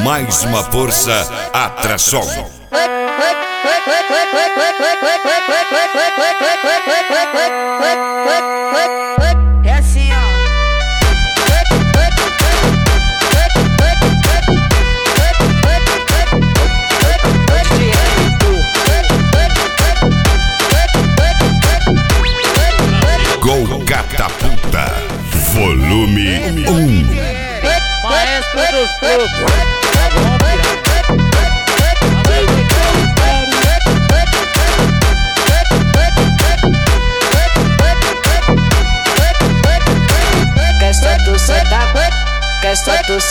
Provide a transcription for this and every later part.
Mais uma força, Atração. É assim, ó. Gol Catapulta, volume 1. Maestro dos frutos. Quer só tu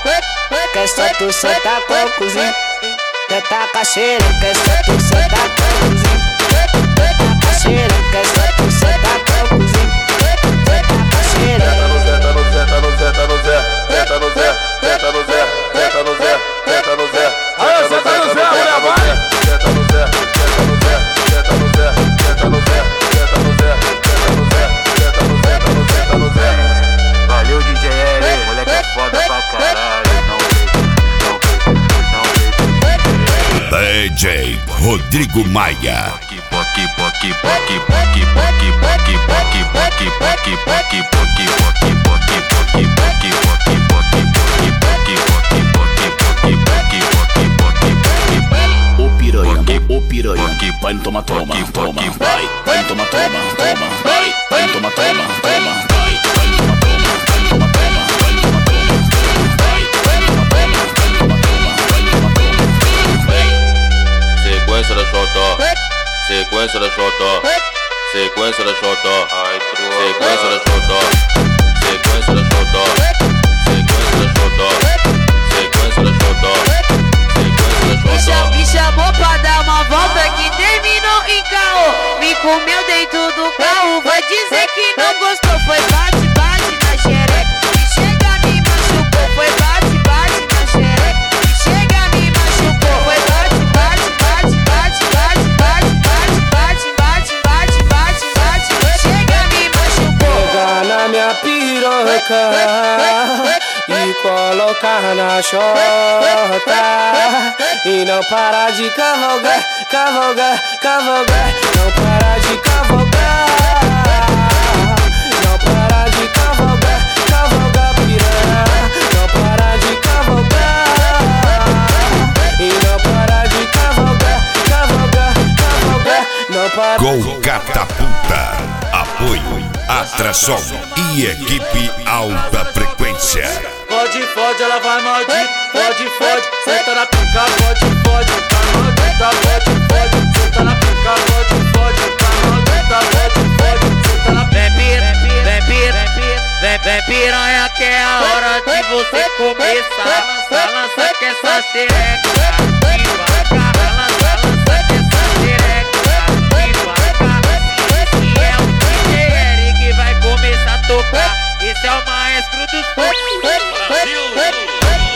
sentar com o cozinho, quer tacar xereca, quer só tu sentar com o cozinho, quer tacar xereca, quer só tu sentar com o cozinho, quer tacar xereca. Senta no Zé, senta no Zé, senta no Zé, senta no Zé, senta no Zé, senta no Zé, senta no Zé, senta no Zé, mulher vai. Senta no Zé, senta no Zé, senta no Zé, senta no Zé, senta no Zé, senta no Zé, senta no Zé, senta no Zé, senta no Zé. Valeu DJ L, moleque é foda pra caralho. DJ Rodrigo Maia. O piranha, vai no toma, vai, vai no toma, vai no toma, Sequência da Xotó, sequência da Xotó, sequência da Xotó, sequência da Xotó, sequência da Xotó, sequência da Xotó, sequência da Xotó, sequência da Xotó. Me chamou pra dar uma volta que terminou em caô. Me comeu dentro do carro, vai dizer que não gostou. Foi bate, bate na xereca, me chega, me machucou. Foi bate, bate na xereca, me chega, me machucou. Foi bate, bate, bate, bate, bate, bate, bate, bate, bate, bate, bate, bate, chega, me machucou. Pegar na minha piroca e colocar na chota e não parar de cavalgar, cavalgar, cavalgar. Não parar de cavalgar, não parar de cavalgar, cavalgar piranha. Não parar de cavalgar e não parar de cavalgar, cavalgar, cavalgar. Não parar. Gol Catapulta. Apoio, Atração e equipe Alta Frequência. Fode, ela vai maldita. Fode, senta na pica, fode, tá maldita. Fode, senta na pica, fode, tá maldita. Fode, senta na pica. Vem piranha que é a hora de você começar. Lança que essa xereca devagar. Lança que essa xereca devagar. Esse é o DJ L que vai começar a tocar. Esse é o maestro dos Brasil.